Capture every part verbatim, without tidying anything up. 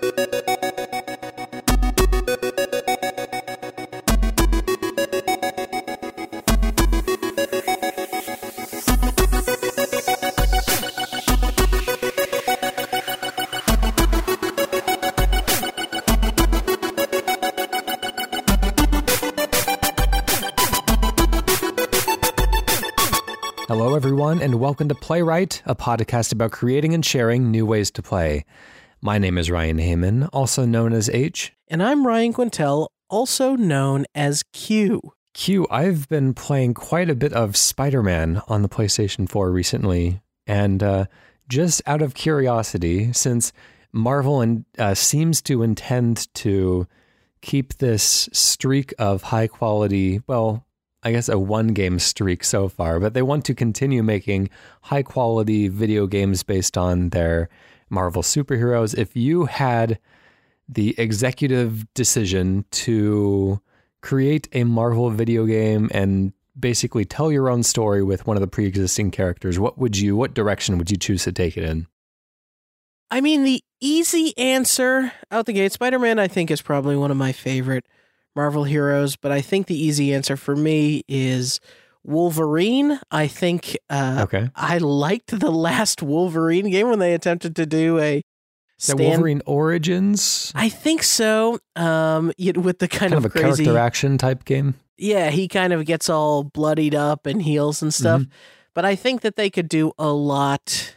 Hello, everyone, and welcome to Playwright, a podcast about creating and sharing new ways to play. My name is Ryan Heyman, also known as H. And I'm Ryan Quintel, also known as Q. Q, I've been playing quite a bit of Spider-Man on the PlayStation four recently, and uh, just out of curiosity, since Marvel in, uh, seems to intend to keep this streak of high-quality, well, I guess a one-game streak so far, but they want to continue making high-quality video games based on their Marvel superheroes. If you had the executive decision to create a Marvel video game and basically tell your own story with one of the pre-existing characters, what would you, what direction would you choose to take it in? I mean, the easy answer out the gate, Spider-Man, I think, is probably one of my favorite Marvel heroes, but I think the easy answer for me is Wolverine. I think uh, okay. I liked the last Wolverine game when they attempted to do a stand- the Wolverine Origins. I think so. Um, with the kind, kind of, of a crazy character action type game. Yeah, he kind of gets all bloodied up and heals and stuff. Mm-hmm. But I think that they could do a lot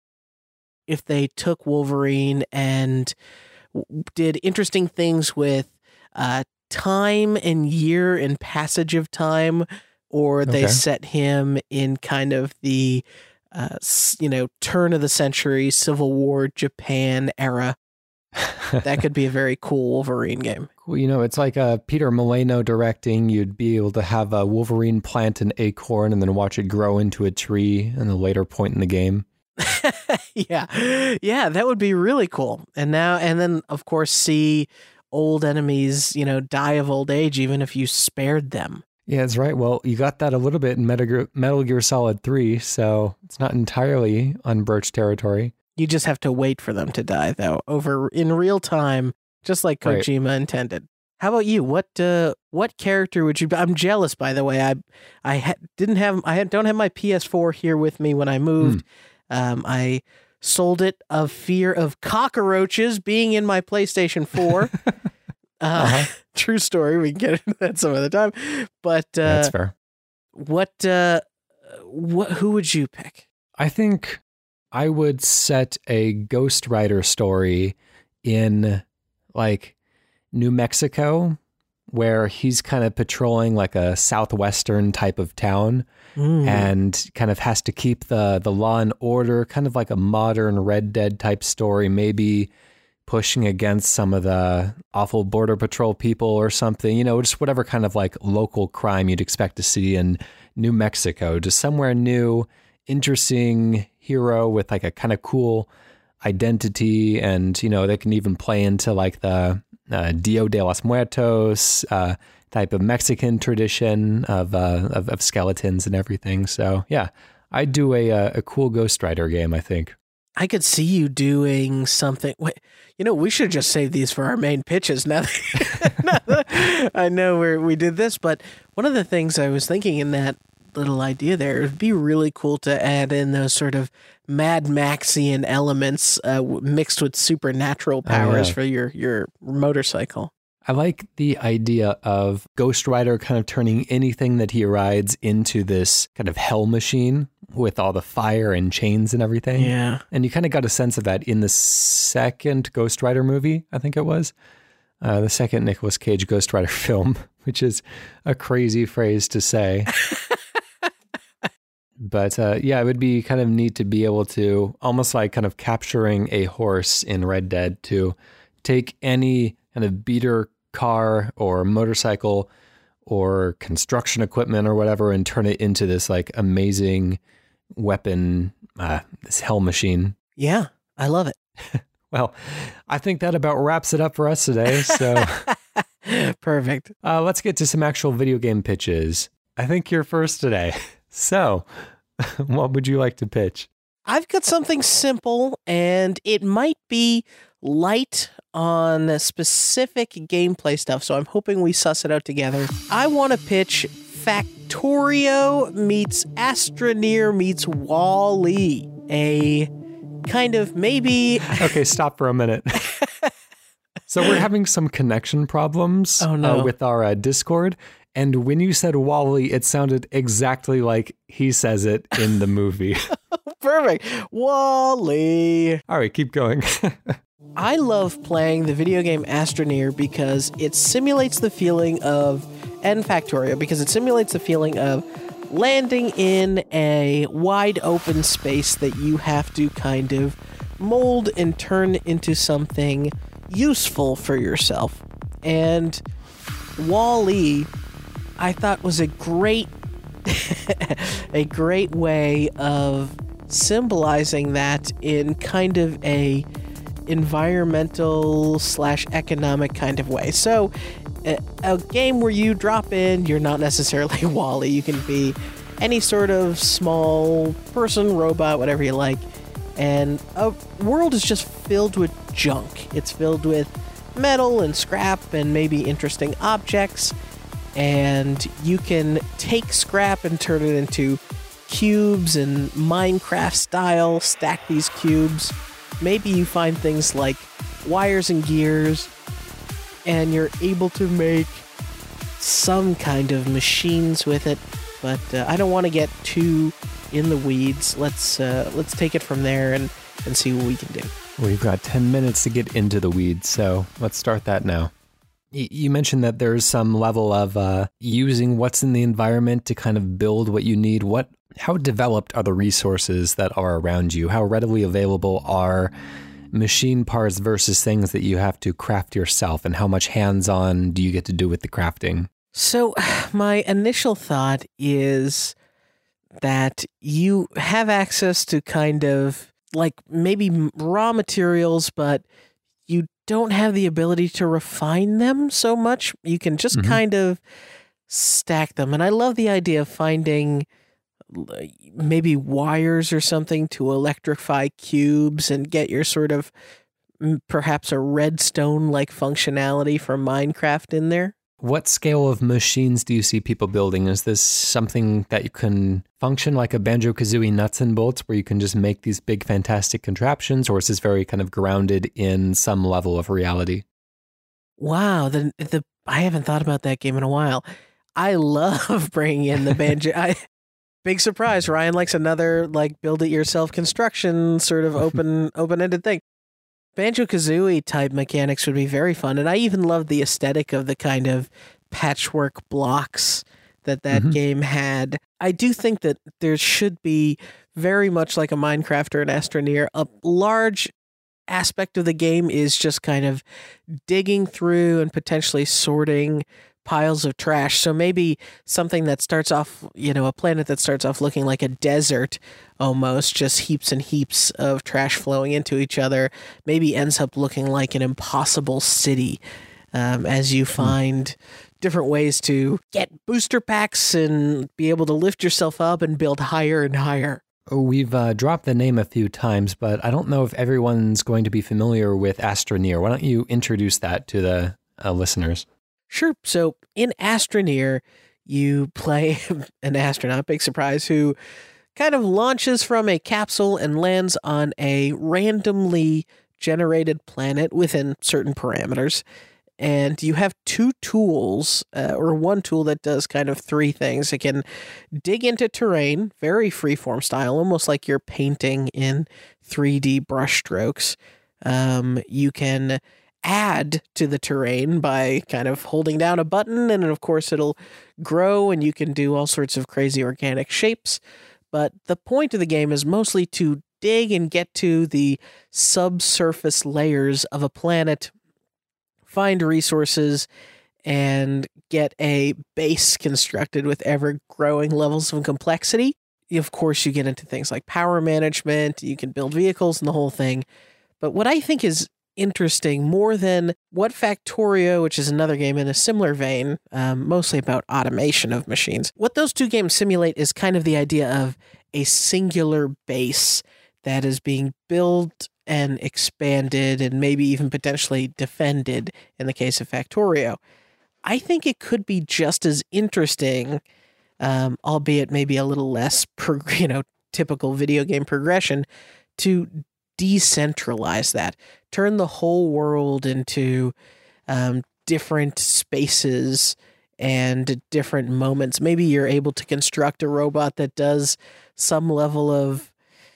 if they took Wolverine and did interesting things with uh, time and year and passage of time, or they okay. set him in kind of the, uh, you know, turn of the century, Civil War Japan era. That could be a very cool Wolverine game. Well, you know, it's like uh, Peter Molyneux directing. You'd be able to have a Wolverine plant an acorn and then watch it grow into a tree in a later point in the game. yeah. Yeah, that would be really cool. And now, and then, of course, see old enemies, you know, die of old age, even if you spared them. Yeah, that's right. Well, you got that a little bit in Metal Gear, Metal Gear Solid three, so it's not entirely untouched territory. You just have to wait for them to die, though, over in real time, just like Kojima right. intended. How about you? What uh, what character would you be? I'm jealous, by the way. I I ha- didn't have I don't have my P S four here with me when I moved. Mm. Um, I sold it of fear of cockroaches being in my PlayStation four. uh, uh-huh. True story. We can get into that some other time. But uh, that's fair. What uh, what who would you pick? I think I would set a Ghost Rider story in like New Mexico, where he's kind of patrolling like a southwestern type of town mm. and kind of has to keep the, the law and order, kind of like a modern Red Dead type story, maybe pushing against some of the awful border patrol people or something, you know, just whatever kind of like local crime you'd expect to see in New Mexico, just somewhere new, interesting hero with like a kind of cool identity. And, you know, they can even play into like the Uh, Dia de los Muertos uh, type of Mexican tradition of, uh, of of skeletons and everything. So yeah, I'd do a a cool Ghost Rider game, I think. I could see you doing something. Wait, you know, we should just save these for our main pitches. Now that, now that I know where we did this, but one of the things I was thinking in that little idea there, it would be really cool to add in those sort of Mad Maxian elements uh, mixed with supernatural powers oh, yeah. for your, your motorcycle. I like the idea of Ghost Rider kind of turning anything that he rides into this kind of hell machine with all the fire and chains and everything. Yeah. And you kind of got a sense of that in the second Ghost Rider movie, I think it was. Uh, the second Nicolas Cage Ghost Rider film, which is a crazy phrase to say. But uh, yeah, it would be kind of neat to be able to almost like kind of capturing a horse in Red Dead to take any kind of beater car or motorcycle or construction equipment or whatever and turn it into this like amazing weapon, uh, this hell machine. Yeah, I love it. Well, I think that about wraps it up for us today. So perfect. Uh, let's get to some actual video game pitches. I think you're first today. So, what would you like to pitch? I've got something simple, and it might be light on specific gameplay stuff, so I'm hoping we suss it out together. I want to pitch Factorio meets Astroneer meets Wall-E, a kind of maybe... Okay, stop for a minute. So we're having some connection problems oh, no. uh, with our uh, Discord, and when you said Wall-E, it sounded exactly like he says it in the movie. Perfect. Wall-E. All right, keep going. I love playing the video game Astroneer because it simulates the feeling of, and Factorio, because it simulates the feeling of landing in a wide open space that you have to kind of mold and turn into something useful for yourself. And Wall-E, I thought, was a great a great way of symbolizing that in kind of a environmental slash economic kind of way. So a, a game where you drop in, you're not necessarily Wall-E, you can be any sort of small person, robot, whatever you like, and a world is just filled with junk. It's filled with metal and scrap and maybe interesting objects, and you can take scrap and turn it into cubes and Minecraft style stack these cubes. Maybe you find things like wires and gears, and you're able to make some kind of machines with it, but uh, I don't want to get too in the weeds. Let's uh, let's take it from there and, and see what we can do. We've got ten minutes to get into the weeds, so let's start that now. Y- you mentioned that there's some level of uh, using what's in the environment to kind of build what you need. What, how developed are the resources that are around you? How readily available are machine parts versus things that you have to craft yourself, and how much hands-on do you get to do with the crafting? So my initial thought is that you have access to kind of like maybe raw materials, but you don't have the ability to refine them so much. You can just mm-hmm. kind of stack them. And I love the idea of finding maybe wires or something to electrify cubes and get your sort of perhaps a redstone-like functionality from Minecraft in there. What scale of machines do you see people building? Is this something that you can function like a Banjo-Kazooie nuts and bolts where you can just make these big fantastic contraptions, or is this very kind of grounded in some level of reality? Wow, the the I haven't thought about that game in a while. I love bringing in the Banjo. I, big surprise, Ryan likes another like build-it-yourself construction sort of open open-ended thing. Banjo-Kazooie type mechanics would be very fun, and I even love the aesthetic of the kind of patchwork blocks that that mm-hmm. game had. I do think that there should be, very much like a Minecraft or an Astroneer, a large aspect of the game is just kind of digging through and potentially sorting piles of trash. So maybe something that starts off, you know, a planet that starts off looking like a desert almost, just heaps and heaps of trash flowing into each other, maybe ends up looking like an impossible city um, as you find mm. different ways to get booster packs and be able to lift yourself up and build higher and higher. We've uh, dropped the name a few times, but I don't know if everyone's going to be familiar with Astroneer. Why don't you introduce that to the uh, listeners? Sure. So in Astroneer, you play an astronaut, big surprise, who kind of launches from a capsule and lands on a randomly generated planet within certain parameters. And you have two tools, uh, or one tool that does kind of three things. It can dig into terrain, very freeform style, almost like you're painting in three D brushstrokes. Um, you can add to the terrain by kind of holding down a button, and of course it'll grow and you can do all sorts of crazy organic shapes. But the point of the game is mostly to dig and get to the subsurface layers of a planet, find resources, and get a base constructed with ever-growing levels of complexity. Of course, you get into things like power management, you can build vehicles and the whole thing. But what I think is interesting more than what Factorio, which is another game in a similar vein, um, mostly about automation of machines. What those two games simulate is kind of the idea of a singular base that is being built and expanded and maybe even potentially defended in the case of Factorio. I think it could be just as interesting, um, albeit maybe a little less, pro- you know, typical video game progression, to decentralize that, turn the whole world into um, different spaces and different moments. Maybe you're able to construct a robot that does some level of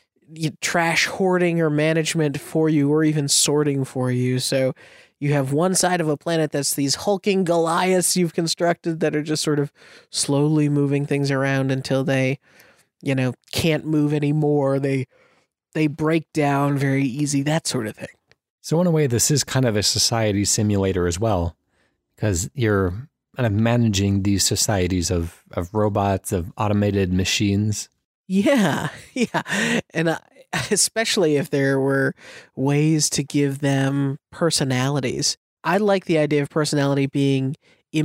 trash hoarding or management for you, or even sorting for you. So you have one side of a planet that's these hulking Goliaths you've constructed that are just sort of slowly moving things around until they, you know, can't move anymore. They they break down very easy, that sort of thing. So in a way, this is kind of a society simulator as well, because you're kind of managing these societies of, of robots, of automated machines. Yeah, yeah. And uh, especially if there were ways to give them personalities. I like the idea of personality being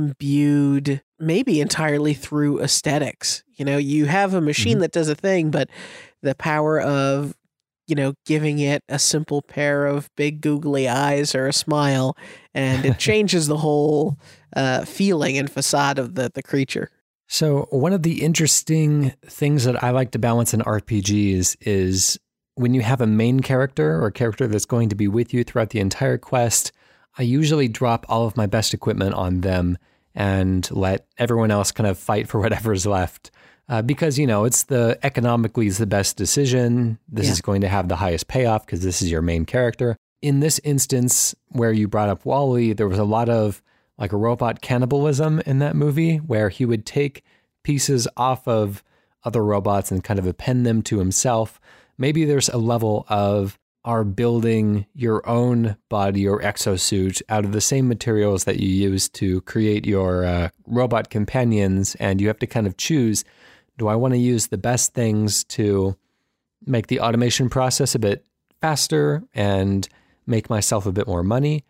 imbued maybe entirely through aesthetics. You know, you have a machine mm-hmm. that does a thing, but the power of, you know, giving it a simple pair of big googly eyes or a smile, and it changes the whole uh, feeling and facade of the, the creature. So one of the interesting things that I like to balance in R P Gs is when you have a main character or a character that's going to be with you throughout the entire quest, I usually drop all of my best equipment on them and let everyone else kind of fight for whatever's left. Uh, because, you know, it's the economically is the best decision. This yeah. is going to have the highest payoff because this is your main character. In this instance where you brought up WALL-E, there was a lot of like a robot cannibalism in that movie where he would take pieces off of other robots and kind of append them to himself. Maybe there's a level of are building your own body or exosuit out of the same materials that you use to create your uh, robot companions, and you have to kind of choose, do I want to use the best things to make the automation process a bit faster and make myself a bit more money?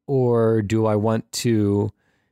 Or do I want to,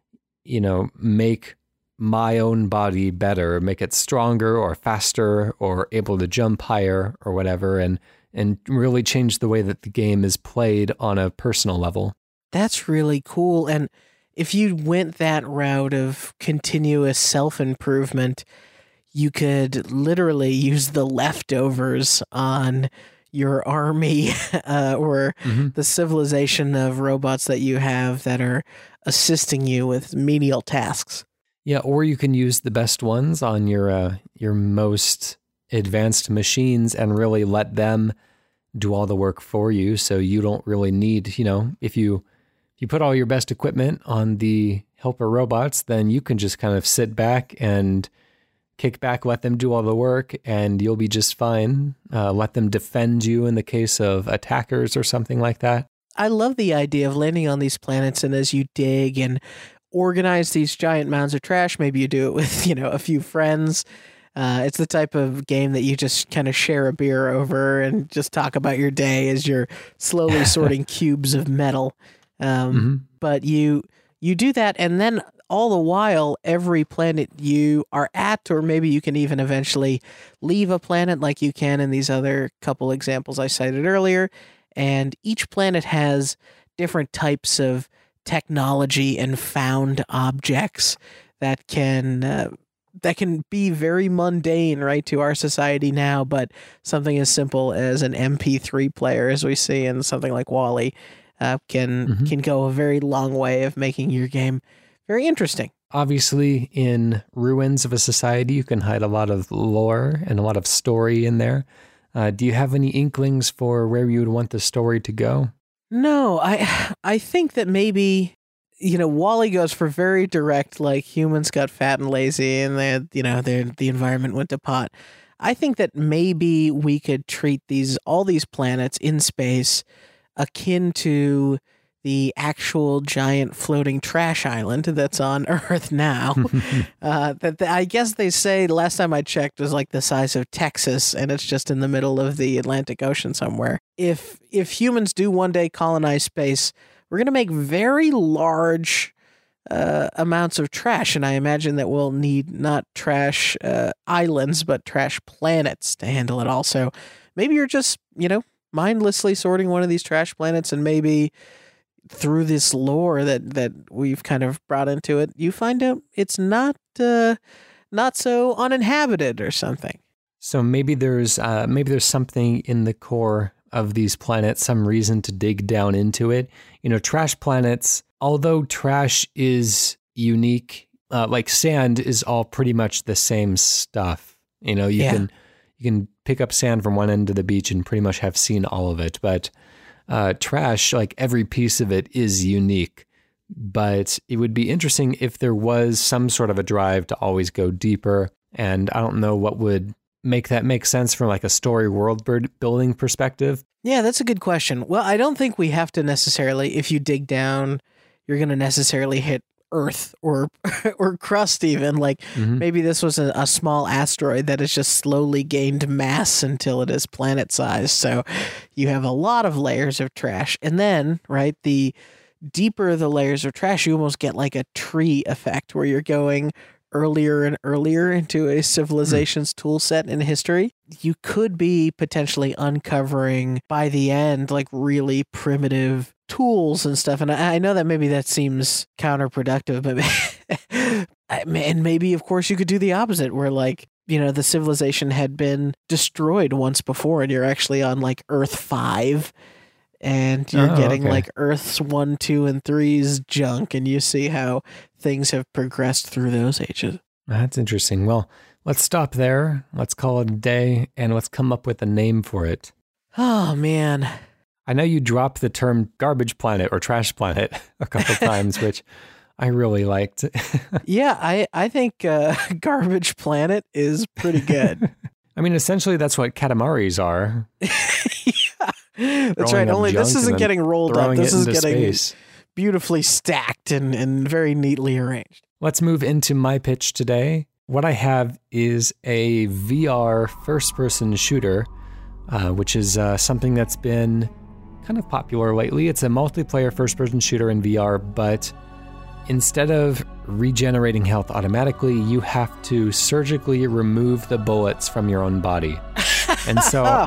you know, make my own body better, make it stronger or faster or able to jump higher or whatever, and and really change the way that the game is played on a personal level? That's really cool. And if you went that route of continuous self-improvement, you could literally use the leftovers on your army uh, or mm-hmm. the civilization of robots that you have that are assisting you with menial tasks. Yeah, or you can use the best ones on your uh, your most advanced machines and really let them do all the work for you, so you don't really need, you know, if you if you put all your best equipment on the helper robots, then you can just kind of sit back and kick back, let them do all the work, and you'll be just fine. Uh, let them defend you in the case of attackers or something like that. I love the idea of landing on these planets, and as you dig and organize these giant mounds of trash, maybe you do it with, you know, a few friends. Uh, it's the type of game that you just kind of share a beer over and just talk about your day as you're slowly sorting cubes of metal. Um, mm-hmm. But you you do that, and then all the while, every planet you are at, or maybe you can even eventually leave a planet like you can in these other couple examples I cited earlier, and each planet has different types of technology and found objects that can uh, that can be very mundane, right, to our society now, but something as simple as an M P three player, as we see in something like WALL-E, uh, can mm-hmm. can go a very long way of making your game very interesting. Obviously, in Ruins of a Society, you can hide a lot of lore and a lot of story in there. Uh, do you have any inklings for where you would want the story to go? No, I I think that maybe, you know, WALL-E goes for very direct, like humans got fat and lazy and they, you know, the environment went to pot. I think that maybe we could treat these all these planets in space akin to the actual giant floating trash island that's on Earth now. uh, that the, I guess they say, last time I checked, was like the size of Texas, and it's just in the middle of the Atlantic Ocean somewhere. If if humans do one day colonize space, we're going to make very large uh, amounts of trash, and I imagine that we'll need not trash uh, islands, but trash planets to handle it all. So maybe you're just, you know, mindlessly sorting one of these trash planets, and maybe through this lore that, that we've kind of brought into it, you find out it's not uh, not so uninhabited or something. So maybe there's uh, maybe there's something in the core of these planets, some reason to dig down into it. You know, trash planets, although trash is unique, uh, like sand is all pretty much the same stuff. You know, you yeah. can you can pick up sand from one end of the beach and pretty much have seen all of it. But uh, trash, like every piece of it is unique. But it would be interesting if there was some sort of a drive to always go deeper. And I don't know what would make that make sense from like a story world building perspective. Yeah, that's a good question. Well, I don't think we have to necessarily, if you dig down, you're going to necessarily hit Earth or or crust even. Like mm-hmm. maybe this was a, a small asteroid that has just slowly gained mass until it is planet size. So you have a lot of layers of trash. And then, right, the deeper the layers of trash, you almost get like a tree effect where you're going earlier and earlier into a civilization's mm. tool set in history. You could be potentially uncovering by the end like really primitive tools and stuff. And I, I know that maybe that seems counterproductive, but and maybe of course you could do the opposite where like, you know, the civilization had been destroyed once before and you're actually on like Earth five. And you're oh, getting okay. like Earth's one, two, and three's junk, and you see how things have progressed through those ages. That's interesting. Well, let's stop there. Let's call it a day, and let's come up with a name for it. Oh, man. I know you dropped the term garbage planet or trash planet a couple times, which I really liked. yeah, I, I think uh, garbage planet is pretty good. I mean, essentially, that's what Katamaris are. yeah. That's right. Only this isn't getting rolled up. This is getting space. beautifully stacked and, and very neatly arranged. Let's move into my pitch today. What I have is a V R first-person shooter, uh, which is uh, something that's been kind of popular lately. It's a multiplayer first-person shooter in V R, but instead of regenerating health automatically, you have to surgically remove the bullets from your own body. And so...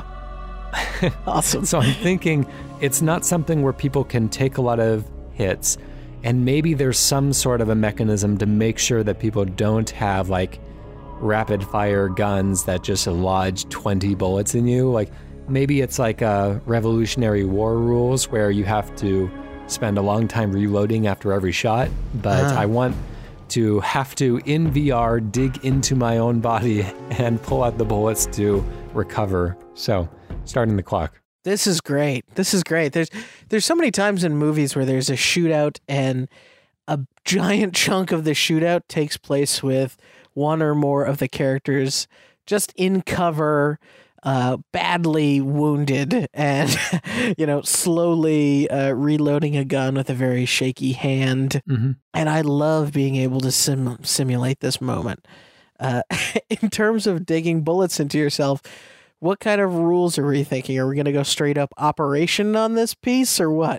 Awesome. So I'm thinking it's not something where people can take a lot of hits, and maybe there's some sort of a mechanism to make sure that people don't have like rapid fire guns that just lodge twenty bullets in you. Like maybe it's like a Revolutionary War rules where you have to spend a long time reloading after every shot, but uh. I want to have to in V R dig into my own body and pull out the bullets to recover. So starting the clock. This is great. This is great. There's there's so many times in movies where there's a shootout and a giant chunk of the shootout takes place with one or more of the characters just in cover, uh, badly wounded, and you know, slowly uh, reloading a gun with a very shaky hand. Mm-hmm. And I love being able to sim- simulate this moment. Uh, in terms of digging bullets into yourself, what kind of rules are we thinking? Are we going to go straight up operation on this piece or what?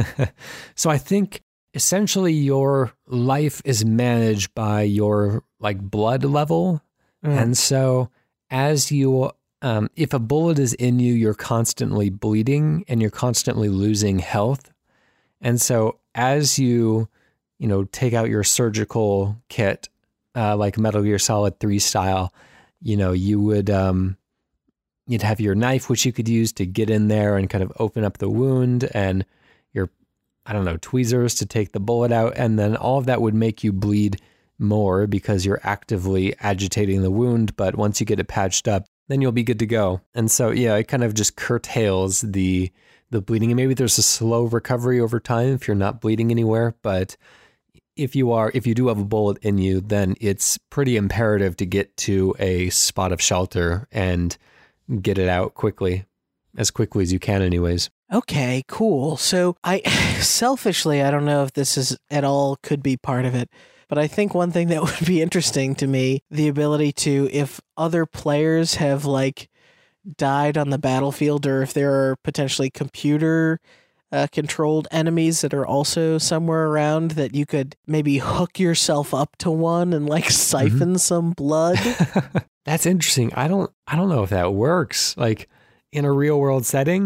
So I think essentially your life is managed by your like blood level. Mm. And so as you, um, if a bullet is in you, you're constantly bleeding and you're constantly losing health. And so as you, you know, take out your surgical kit, uh, like Metal Gear Solid three style, you know, you would, um, you'd have your knife, which you could use to get in there and kind of open up the wound, and your, I don't know, tweezers to take the bullet out. And then all of that would make you bleed more because you're actively agitating the wound. But once you get it patched up, then you'll be good to go. And so, yeah, it kind of just curtails the, the bleeding. And maybe there's a slow recovery over time if you're not bleeding anywhere. But if you are, if you do have a bullet in you, then it's pretty imperative to get to a spot of shelter and get it out quickly, as quickly as you can anyways. Okay, cool. So I, selfishly, I don't know if this is at all could be part of it, but I think one thing that would be interesting to me, the ability to, if other players have like died on the battlefield, or if there are potentially computer uh, controlled enemies that are also somewhere around, that you could maybe hook yourself up to one and like siphon mm-hmm. some blood. That's interesting. I don't I don't know if that works like in a real world setting.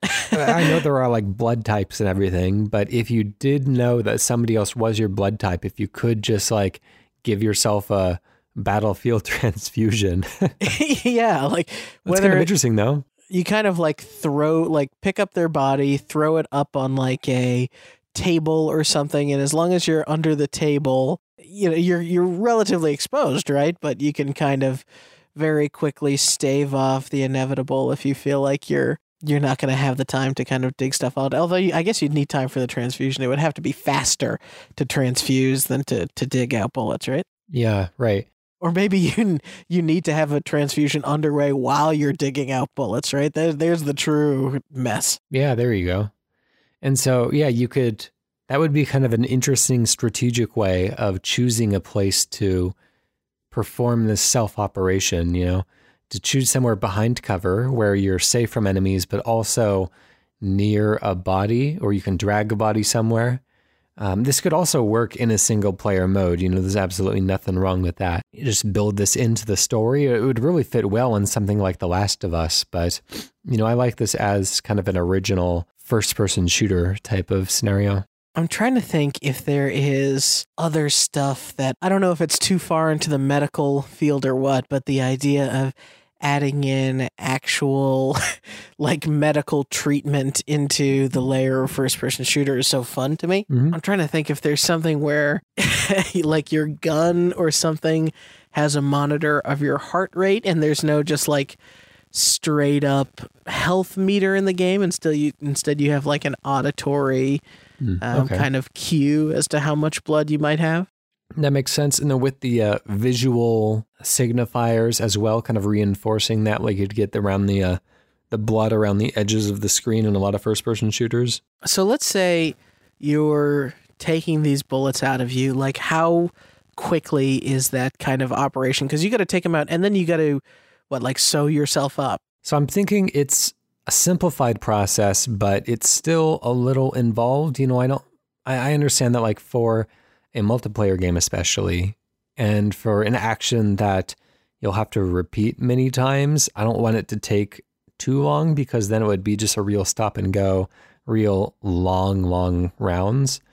I know there are like blood types and everything, but if you did know that somebody else was your blood type, if you could just like give yourself a battlefield transfusion. Yeah, like that's kind of interesting though. You kind of like throw, like pick up their body, throw it up on like a table or something, and as long as you're under the table, you know, you're you're relatively exposed, right? But you can kind of very quickly stave off the inevitable if you feel like you're you're not going to have the time to kind of dig stuff out. Although you, I guess you'd need time for the transfusion. It would have to be faster to transfuse than to, to dig out bullets, right? Yeah, right. Or maybe you you need to have a transfusion underway while you're digging out bullets, right? There, there's the true mess. Yeah, there you go. And so, yeah, you could, that would be kind of an interesting strategic way of choosing a place to perform this self-operation, you know, to choose somewhere behind cover where you're safe from enemies, but also near a body, or you can drag a body somewhere. Um, this could also work in a single player mode. You know, there's absolutely nothing wrong with that. You just build this into the story. It would really fit well in something like The Last of Us. But, you know, I like this as kind of an original first person shooter type of scenario. I'm trying to think if there is other stuff that, I don't know if it's too far into the medical field or what, but the idea of adding in actual like medical treatment into the layer of first person shooter is so fun to me. Mm-hmm. I'm trying to think if there's something where like your gun or something has a monitor of your heart rate and there's no just like straight up health meter in the game. Instead you, instead you have like an auditory mm, um, okay. kind of cue as to how much blood you might have. That makes sense. And then with the uh, visual signifiers as well, kind of reinforcing that, like you'd get around the uh, the blood around the edges of the screen in a lot of first-person shooters. So let's say you're taking these bullets out of you. Like, how quickly is that kind of operation? Because you got to take them out, and then you got to, what, like sew yourself up? So I'm thinking it's a simplified process, but it's still a little involved. You know, I don't. I, I understand that, like for a multiplayer game especially, and for an action that you'll have to repeat many times, I don't want it to take too long because then it would be just a real stop and go, real long, long rounds.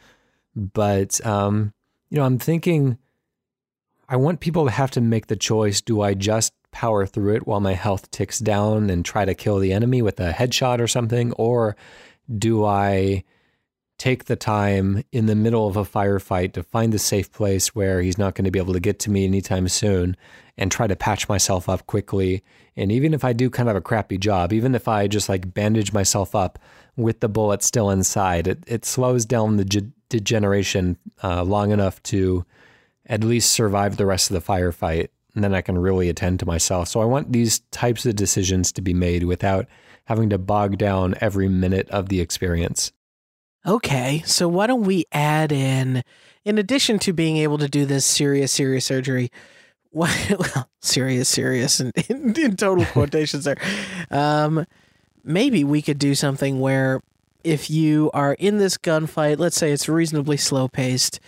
But, um, you know, I'm thinking I want people to have to make the choice. Do I just power through it while my health ticks down and try to kill the enemy with a headshot or something? Or do I take the time in the middle of a firefight to find a safe place where he's not going to be able to get to me anytime soon and try to patch myself up quickly? And even if I do kind of a crappy job, even if I just like bandage myself up with the bullet still inside, it, it slows down the ge- degeneration uh, long enough to at least survive the rest of the firefight. And then I can really attend to myself. So I want these types of decisions to be made without having to bog down every minute of the experience. Okay, so why don't we add in, in addition to being able to do this serious, serious surgery, well, serious, serious, and in, in total quotations there, um, maybe we could do something where if you are in this gunfight, let's say it's reasonably slow paced,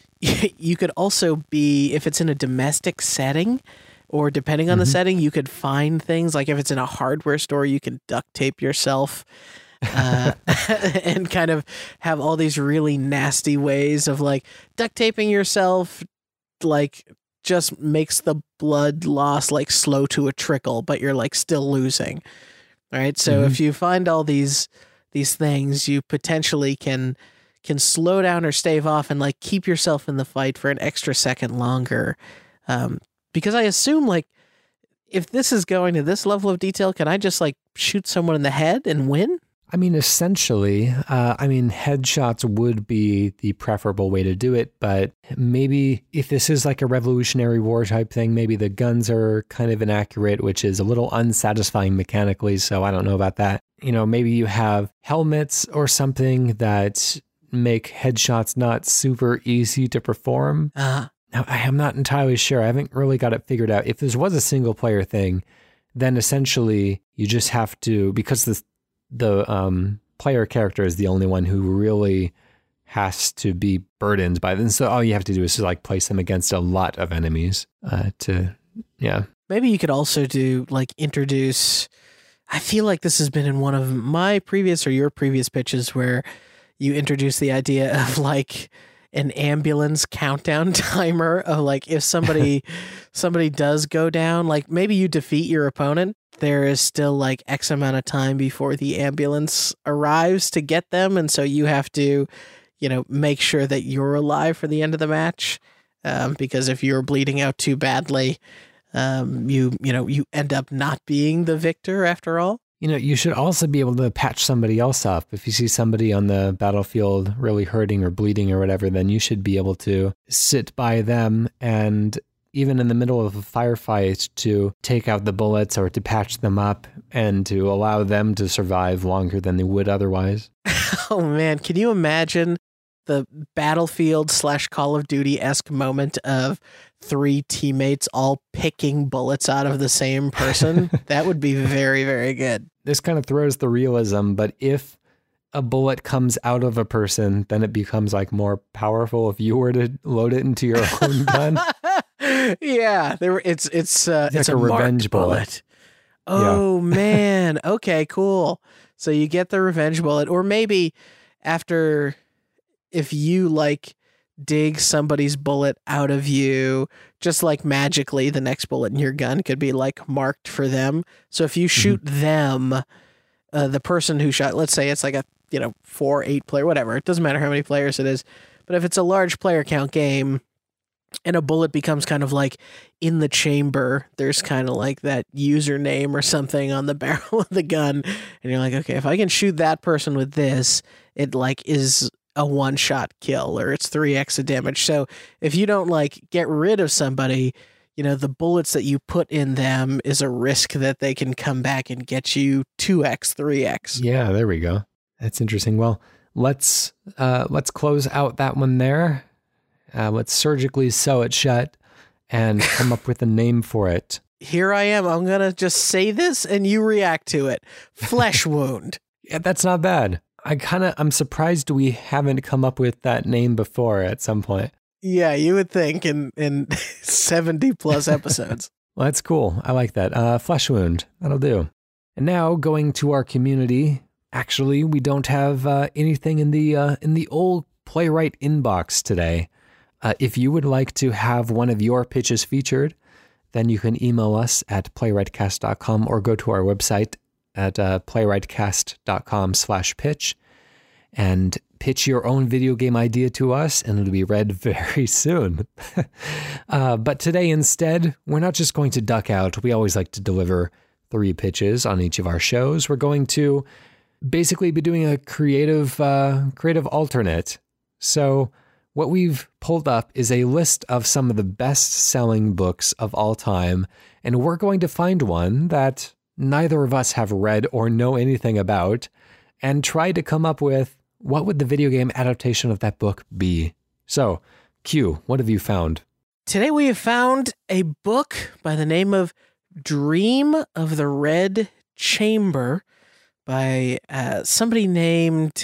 you could also be, if it's in a domestic setting, or depending on mm-hmm. the setting, you could find things, like if it's in a hardware store, you can duct tape yourself. uh, and kind of have all these really nasty ways of like duct taping yourself, like just makes the blood loss like slow to a trickle, but you're like still losing. Right. So mm-hmm. if you find all these, these things, you potentially can, can slow down or stave off and like keep yourself in the fight for an extra second longer. Um, because I assume like, if this is going to this level of detail, can I just like shoot someone in the head and win? I mean, essentially, uh, I mean, headshots would be the preferable way to do it, but maybe if this is like a Revolutionary War type thing, maybe the guns are kind of inaccurate, which is a little unsatisfying mechanically, so I don't know about that. You know, maybe you have helmets or something that make headshots not super easy to perform. Uh-huh. Now, I am not entirely sure. I haven't really got it figured out. If this was a single player thing, then essentially you just have to, because the the um, player character is the only one who really has to be burdened by this. So all you have to do is to like place them against a lot of enemies uh, to, yeah. Maybe you could also do like introduce, I feel like this has been in one of my previous or your previous pitches where you introduced the idea of like an ambulance countdown timer of like if somebody somebody does go down, like maybe you defeat your opponent, there is still like X amount of time before the ambulance arrives to get them, and so you have to, you know, make sure that you're alive for the end of the match, um, because if you're bleeding out too badly, um, you you know you end up not being the victor after all. You know, you should also be able to patch somebody else up. If you see somebody on the battlefield really hurting or bleeding or whatever, then you should be able to sit by them and even in the middle of a firefight to take out the bullets or to patch them up and to allow them to survive longer than they would otherwise. Oh man, can you imagine the Battlefield slash Call of Duty-esque moment of three teammates all picking bullets out of the same person? That would be very, very good. This kind of throws the realism, but if a bullet comes out of a person, then it becomes like more powerful if you were to load it into your own gun. Yeah, there it's it's uh, it's, it's like a, a revenge bullet. bullet. Oh yeah. Man, okay, cool. So you get the revenge bullet, or maybe after, if you like dig somebody's bullet out of you, just like magically, the next bullet in your gun could be like marked for them. So if you shoot mm-hmm. them, uh, the person who shot, let's say it's like a you know four, eight player, whatever. It doesn't matter how many players it is, but if it's a large player count game, and a bullet becomes kind of like in the chamber, there's kind of like that username or something on the barrel of the gun. And you're like, okay, if I can shoot that person with this, it like is a one shot kill or it's three X of damage. So if you don't like get rid of somebody, you know, the bullets that you put in them is a risk that they can come back and get you two X, three X. Yeah, there we go. That's interesting. Well, let's, uh, let's close out that one there. Uh, let's surgically sew it shut and come up with a name for it. Here I am. I'm going to just say this and you react to it. Flesh wound. Yeah, that's not bad. I kind of, I'm surprised we haven't come up with that name before at some point. Yeah, you would think in, in seventy plus episodes. Well, that's cool. I like that. Uh, flesh wound. That'll do. And now going to our community. Actually, we don't have uh, anything in the uh, in the old Playwright inbox today. Uh, if you would like to have one of your pitches featured, then you can email us at playwrightcast dot com or go to our website at uh, playwrightcast dot com slash pitch and pitch your own video game idea to us, and it'll be read very soon. uh, but today instead, we're not just going to duck out. We always like to deliver three pitches on each of our shows. We're going to basically be doing a creative, uh, creative alternate. So what we've pulled up is a list of some of the best-selling books of all time, and we're going to find one that neither of us have read or know anything about, and try to come up with what would the video game adaptation of that book be. So, Q, what have you found? Today we have found a book by the name of Dream of the Red Chamber by uh, somebody named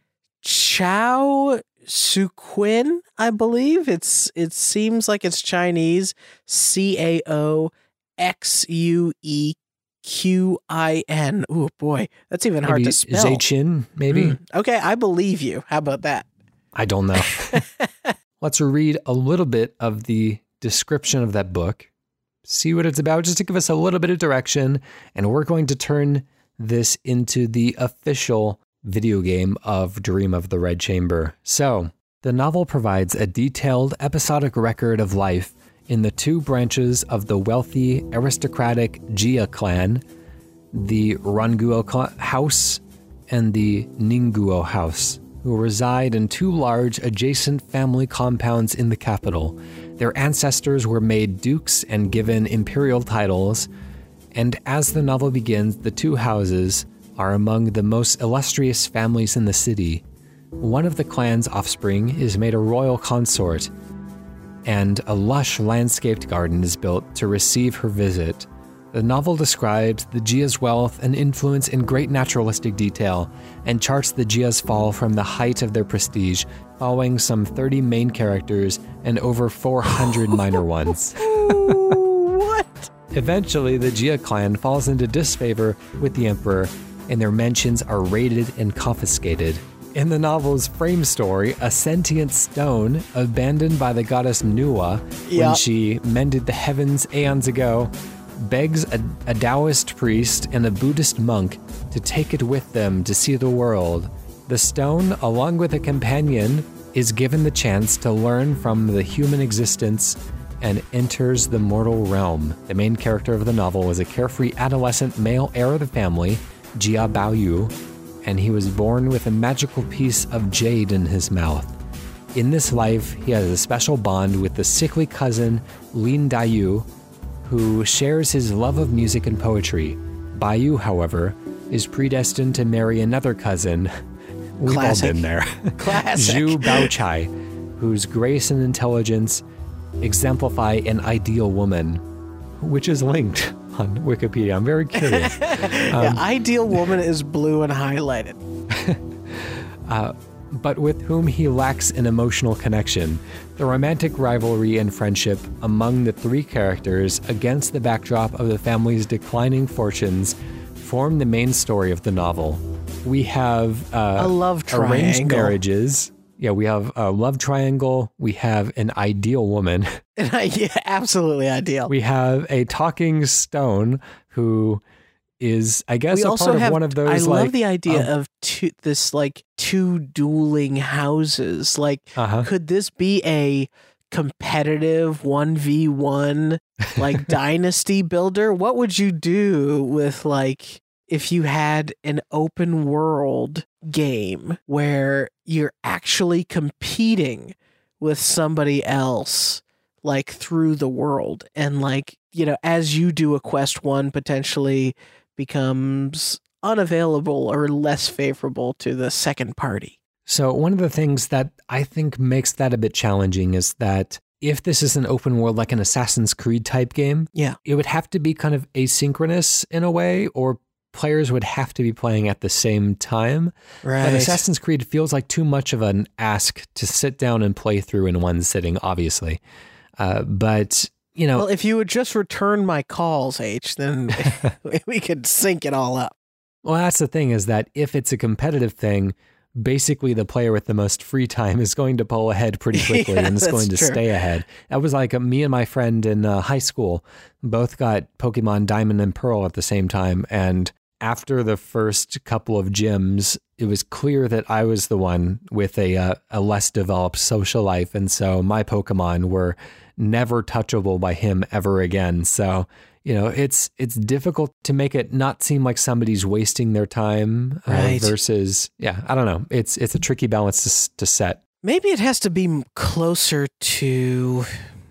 Chao Suquin, I believe. It's it seems like it's Chinese. C A O X U E Q I N. Oh boy, that's even hard maybe to spell. Zai-Chin, maybe? Mm. Okay, I believe you. How about that? I don't know. Let's read a little bit of the description of that book, see what it's about, just to give us a little bit of direction, and we're going to turn this into the official video game of Dream of the Red Chamber. So, the novel provides a detailed episodic record of life in the two branches of the wealthy aristocratic Jia clan, the Ranguo cl- house and the Ningguo house, who reside in two large adjacent family compounds in the capital. Their ancestors were made dukes and given imperial titles, and as the novel begins, the two houses are among the most illustrious families in the city. One of the clan's offspring is made a royal consort, and a lush landscaped garden is built to receive her visit. The novel describes the Jia's wealth and influence in great naturalistic detail, and charts the Jia's fall from the height of their prestige, following some thirty main characters and over four hundred minor ones. What? Eventually, the Jia clan falls into disfavor with the emperor, and their mansions are raided and confiscated. In the novel's frame story, a sentient stone abandoned by the goddess Nuwa Yep. when she mended the heavens aeons ago begs a, a Taoist priest and a Buddhist monk to take it with them to see the world. The stone, along with a companion, is given the chance to learn from the human existence and enters the mortal realm. The main character of the novel was a carefree adolescent male heir of the family, Jia Baoyu, and he was born with a magical piece of jade in his mouth. In this life, he has a special bond with the sickly cousin Lin Dayu, who shares his love of music and poetry. Baoyu, however, is predestined to marry another cousin. We've Classic. all been there. Classic. Zhu Baochai, whose grace and intelligence exemplify an ideal woman, which is linked on Wikipedia. I'm very curious. yeah, ideal woman is blue and highlighted. uh, but with whom he lacks an emotional connection. The romantic rivalry and friendship among the three characters against the backdrop of the family's declining fortunes form the main story of the novel. We have uh, A love arranged triangle. marriages. Yeah, we have a love triangle. We have an ideal woman. And I, yeah, absolutely ideal. We have a talking stone who is, I guess, we a also part of have, one of those. I like, love the idea um, of two, this like two dueling houses. Like, uh-huh. could this be a competitive one v one like dynasty builder? What would you do with like if you had an open world game where you're actually competing with somebody else like through the world, and like, you know, as you do a quest, one potentially becomes unavailable or less favorable to the second party? So one of the things that I think makes that a bit challenging is that if this is an open world, like an Assassin's Creed type game, Yeah. it would have to be kind of asynchronous in a way, or players would have to be playing at the same time. Right. But Assassin's Creed feels like too much of an ask to sit down and play through in one sitting, obviously. Uh, but, you know... Well, if you would just return my calls, H, then we could sync it all up. Well, that's the thing, is that if it's a competitive thing, basically the player with the most free time is going to pull ahead pretty quickly Yeah, and is that's going to true. stay ahead. That was like a, me and my friend in uh, high school both got Pokemon Diamond and Pearl at the same time. And after the first couple of gyms, it was clear that I was the one with a, uh, a less developed social life. And so my Pokemon were never touchable by him ever again. So, you know, it's it's difficult to make it not seem like somebody's wasting their time uh, Right. versus, yeah, I don't know. It's it's a tricky balance to, s- to set. Maybe it has to be closer to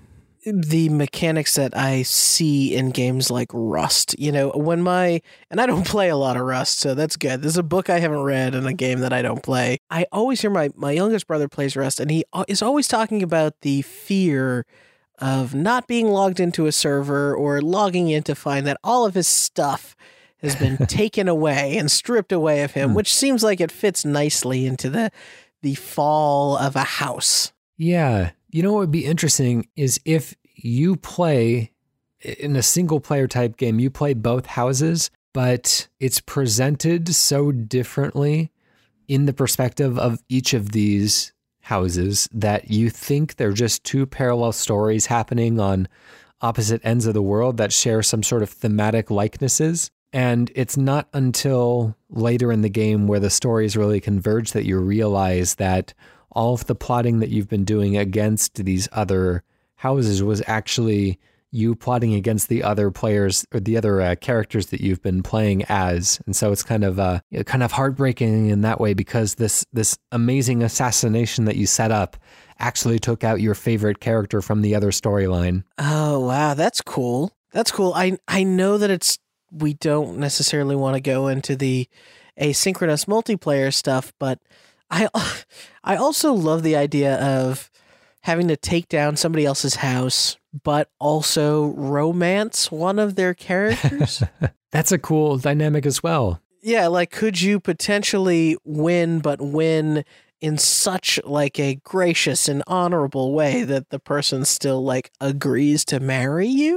the mechanics that I see in games like Rust. You know, when my, and I don't play a lot of Rust, so that's good. There's a book I haven't read and a game that I don't play. I always hear my, my youngest brother plays Rust, and he is always talking about the fear of not being logged into a server or logging in to find that all of his stuff has been taken away and stripped away of him, Hmm. which seems like it fits nicely into the the fall of a house. Yeah. You know what would be interesting is if you play in a single player type game, you play both houses, but it's presented so differently in the perspective of each of these houses that you think they're just two parallel stories happening on opposite ends of the world that share some sort of thematic likenesses. And it's not until later in the game where the stories really converge that you realize that all of the plotting that you've been doing against these other houses was actually you plotting against the other players or the other uh, characters that you've been playing as. And so it's kind of uh, you know, kind of heartbreaking in that way, because this this amazing assassination that you set up actually took out your favorite character from the other storyline. Oh, wow. That's cool. That's cool. I I know that it's, we don't necessarily want to go into the asynchronous multiplayer stuff, but I I also love the idea of having to take down somebody else's house, but also romance one of their characters. That's a cool dynamic as well. Yeah, like could you potentially win, but win in such like a gracious and honorable way that the person still like agrees to marry you?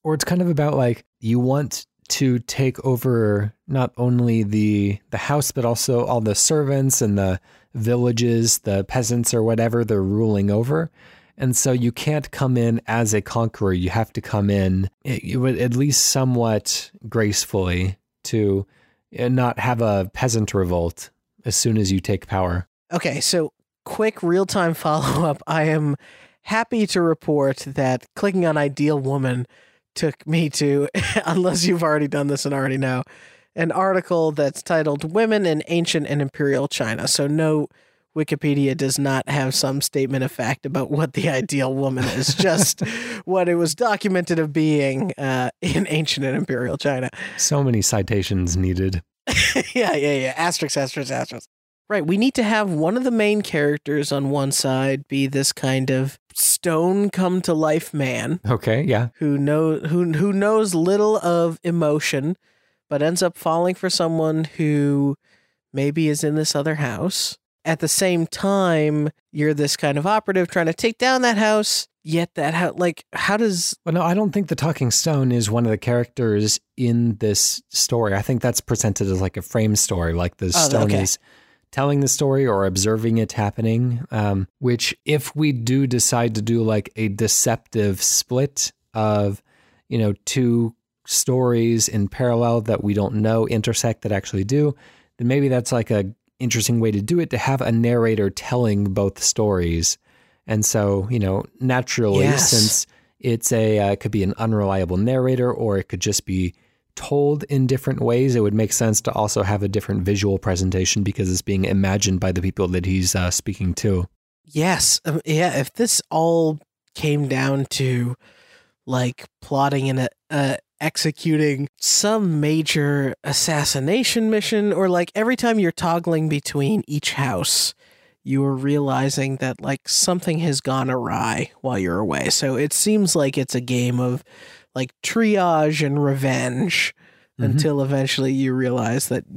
Or it's kind of about like you want to take over not only the the house, but also all the servants and the villages, the peasants or whatever they're ruling over. And so you can't come in as a conqueror. You have to come in at least somewhat gracefully to not have a peasant revolt as soon as you take power. Okay, so quick real-time follow-up. I am happy to report that clicking on Ideal Woman took me to, unless you've already done this and already know, an article that's titled Women in Ancient and Imperial China. So no, Wikipedia does not have some statement of fact about what the ideal woman is, just what it was documented of being uh, in ancient and imperial China. So many citations needed. yeah, yeah, yeah. Asterisk, asterisk, asterisk. Right. We need to have one of the main characters on one side be this kind of stone come to life man. Okay, yeah. Who know who who knows little of emotion, but ends up falling for someone who maybe is in this other house. At the same time, you're this kind of operative trying to take down that house, yet that house, like, how does... Well, no, I don't think the Talking Stone is one of the characters in this story. I think that's presented as like a frame story, like the oh, stone okay. is telling the story or observing it happening, um, which if we do decide to do like a deceptive split of, you know, two stories in parallel that we don't know intersect that actually do, then maybe that's like a interesting way to do it, to have a narrator telling both stories. And so, you know, naturally, yes. since it's a, uh, it could be an unreliable narrator, or it could just be told in different ways, it would make sense to also have a different visual presentation because it's being imagined by the people that he's uh, speaking to. Yes. Um, yeah. If this all came down to like plotting and uh, executing some major assassination mission, or like every time you're toggling between each house, you are realizing that like something has gone awry while you're away. So it seems like it's a game of like triage and revenge mm-hmm. until eventually you realize that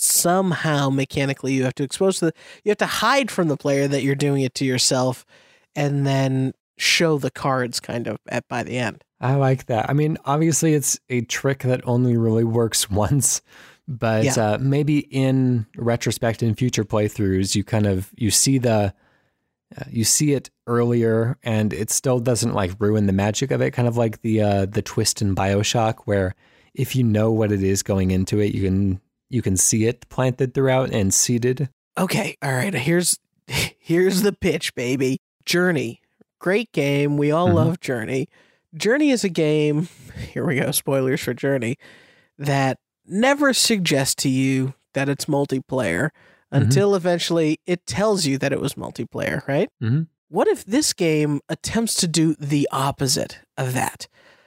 somehow mechanically you have to expose the, you have to hide from the player that you're doing it to yourself, and then show the cards kind of at by the end. I like that. I mean, obviously it's a trick that only really works once, but yeah. uh, maybe in retrospect in future playthroughs, you kind of, you see the, uh, you see it earlier and it still doesn't like ruin the magic of it. Kind of like the, uh, the twist in BioShock, where if you know what it is going into it, you can, you can see it planted throughout and seeded. Okay. All right. Here's, here's the pitch, baby. Journey. Great game. We all mm-hmm. love Journey. Journey is a game, here we go, spoilers for Journey, that never suggests to you that it's multiplayer mm-hmm. until eventually it tells you that it was multiplayer, right? Mm-hmm. What if this game attempts to do the opposite of that?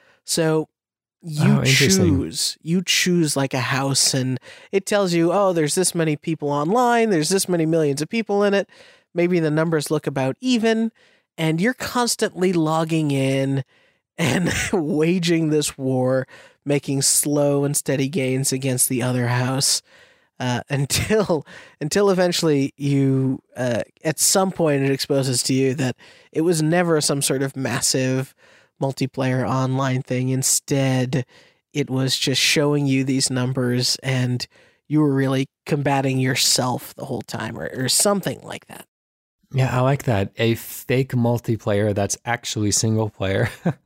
So you oh, choose, you choose like a house, and it tells you, oh, there's this many people online, there's this many millions of people in it, maybe the numbers look about even, and you're constantly logging in and waging this war, making slow and steady gains against the other house, uh, until until eventually you, uh, at some point, it exposes to you that it was never some sort of massive multiplayer online thing. Instead, it was just showing you these numbers, and you were really combating yourself the whole time, or, or something like that. Yeah, I like that. A fake multiplayer that's actually single player.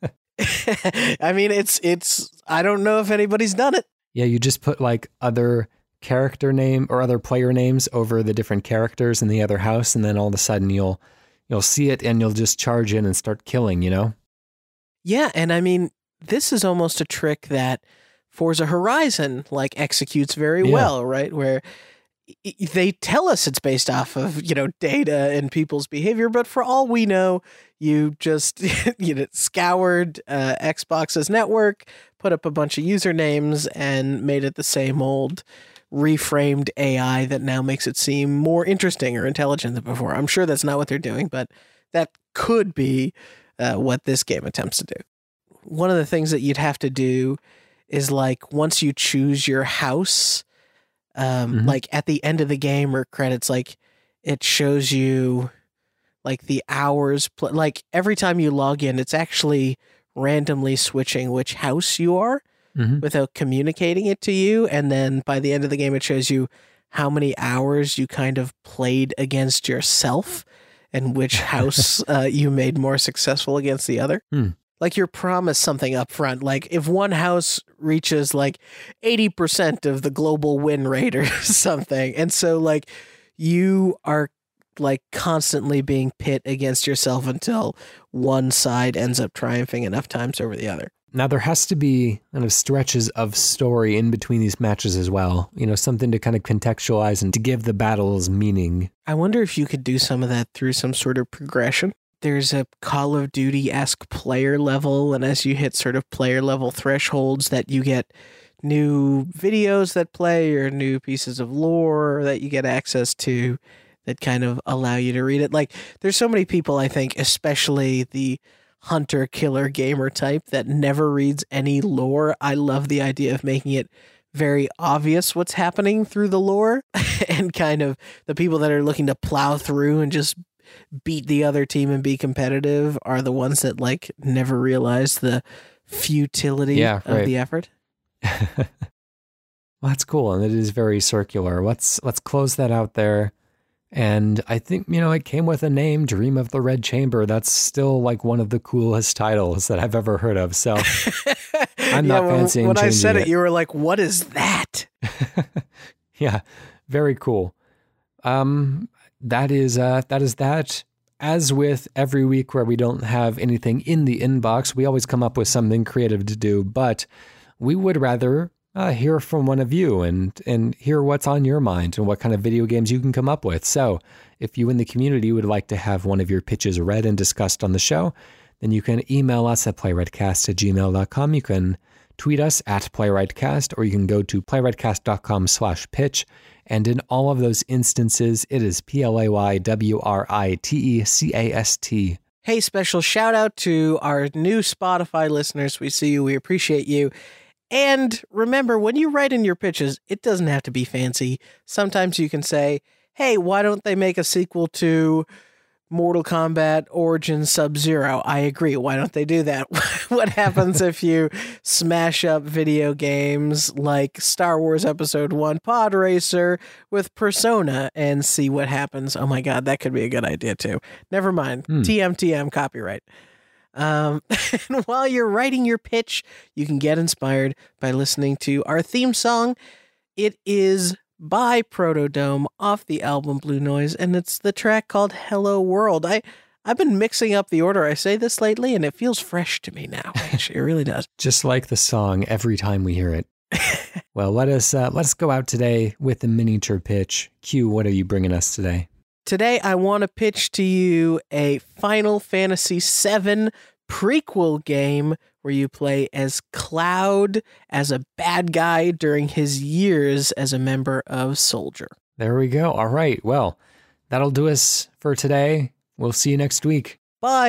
I mean, it's, it's, I don't know if anybody's done it. Yeah, you just put like other character name or other player names over the different characters in the other house, and then all of a sudden you'll, you'll see it and you'll just charge in and start killing, you know? Yeah, and I mean, this is almost a trick that Forza Horizon like executes very yeah. well, right? Where they tell us it's based off of, you know, data and people's behavior, but for all we know, you just, you know, scoured uh, Xbox's network, put up a bunch of usernames, and made it the same old reframed A I that now makes it seem more interesting or intelligent than before. I'm sure that's not what they're doing, but that could be uh, what this game attempts to do. One of the things that you'd have to do is, like, once you choose your house, Um, mm-hmm. like at the end of the game or credits, like it shows you like the hours, pl- like every time you log in, it's actually randomly switching which house you are mm-hmm. without communicating it to you. And then by the end of the game, it shows you how many hours you kind of played against yourself and which house uh, you made more successful against the other. Hmm. Like you're promised something up front. Like if one house reaches like eighty percent of the global win rate or something. And so like you are like constantly being pit against yourself until one side ends up triumphing enough times over the other. Now, there has to be kind of stretches of story in between these matches as well. You know, something to kind of contextualize and to give the battles meaning. I wonder if you could do some of that through some sort of progression. There's a Call of Duty-esque player level, and as you hit sort of player level thresholds that you get new videos that play or new pieces of lore that you get access to that kind of allow you to read it. Like, there's so many people, I think, especially the hunter killer gamer type that never reads any lore. I love the idea of making it very obvious what's happening through the lore and kind of the people that are looking to plow through and just beat the other team and be competitive are the ones that like never realize the futility yeah, of right. the effort. Well, that's cool. And it is very circular. Let's, let's close that out there. And I think, you know, it came with a name, Dream of the Red Chamber. That's still like one of the coolest titles that I've ever heard of. So I'm not yeah, when, fancying when I said it, it, you were like, what is that? Yeah, very cool. Um, that is, uh, that is that. As with every week where we don't have anything in the inbox, we always come up with something creative to do, but we would rather Uh, hear from one of you and and hear what's on your mind and what kind of video games you can come up with. So if you in the community would like to have one of your pitches read and discussed on the show, then you can email us at playwrightcast at gmail dot com. You can tweet us at playwrightcast, or you can go to playwrightcast.com slash pitch. And in all of those instances, it is P L A Y W R I T E C A S T. Hey, special shout out to our new Spotify listeners. We see you. We appreciate you. And remember, when you write in your pitches, it doesn't have to be fancy. Sometimes you can say, hey, why don't they make a sequel to Mortal Kombat Origins Sub-Zero? I agree. Why don't they do that? What happens if you smash up video games like Star Wars Episode one Pod Racer with Persona and see what happens? Oh my God, that could be a good idea too. Never mind. Hmm. T M T M copyright. Um, and while you're writing your pitch, you can get inspired by listening to our theme song. It is by Protodome off the album Blue Noise, and it's the track called Hello World. I, I've been mixing up the order I say this lately, and it feels fresh to me now. Actually, it really does. Just like the song every time we hear it. Well, let us, uh, let's go out today with the miniature pitch. Q, what are you bringing us today? Today, I want to pitch to you a Final Fantasy seven prequel game where you play as Cloud as a bad guy during his years as a member of Soldier. There we go. All right. Well, that'll do us for today. We'll see you next week. Bye.